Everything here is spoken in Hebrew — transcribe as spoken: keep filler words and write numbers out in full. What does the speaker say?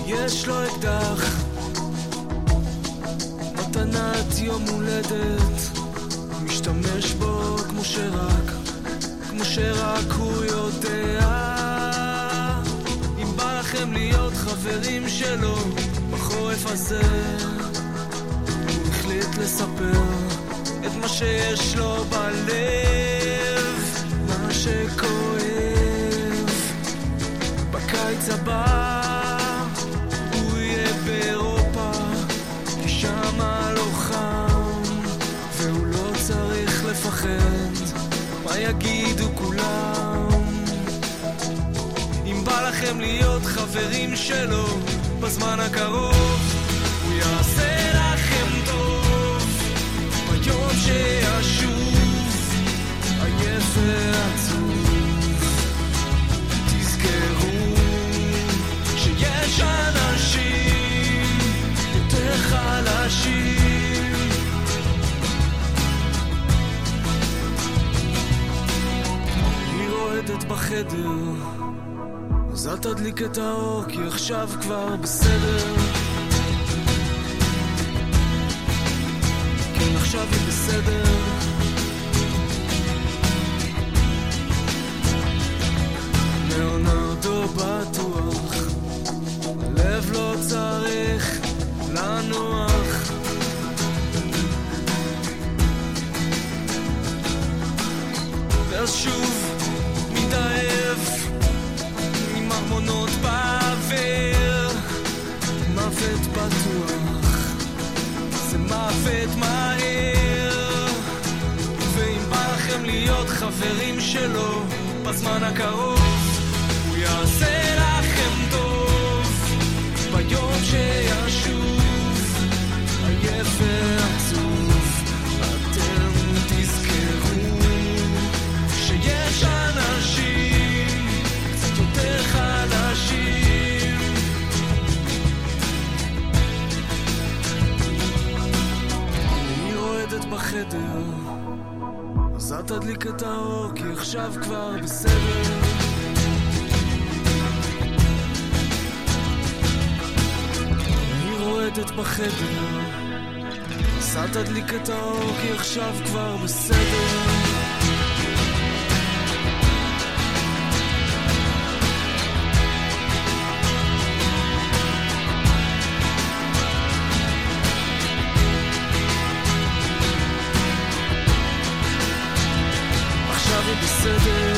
יש לו אקדח, מתנת יום הולדת, משתמש בו כמו שרק, כמו שרק הוא יודע. אם בא לכם להיות חברים שלו בחורף הזה, הוא החליט לספר את מה שיש לו בלב, מה שכואב. בקיץ הבא הוא יהיה באירופה, כי שמה לא חם והוא לא צריך לפחד מה יגידו כולם. אם בא לכם להיות חברים שלו בזמן הקרוב, הוא יעשה לכם טוב ביום שישוב עייף ועצוב. תזכרו שיש אנשים יותר חלשים. היא רועדת בחדר, אז אל תדליק את האור כי עכשיו כבר בסדר. כן, עכשיו היא בסדר. ליאונרדו בטוח, הלב לא צריך לנוח. ואז שוב מתאהב עם הרמונות באוויר. מוות בטוח, זה מוות מהר. ואם בא לכם להיות חברים שלו בזמן הקרוב, הוא יעשה לכם טוב ביום שישוב עייף ועצוב. אתם תזכרו שיש אנשים קצת יותר חלשים. אני רועדת בחדר, אז אל תדליק את האור כי עכשיו כבר בסדר. אני רועדת בחדר, אז אל תדליק את האור כי עכשיו כבר בסדר. עכשיו היא בסדר.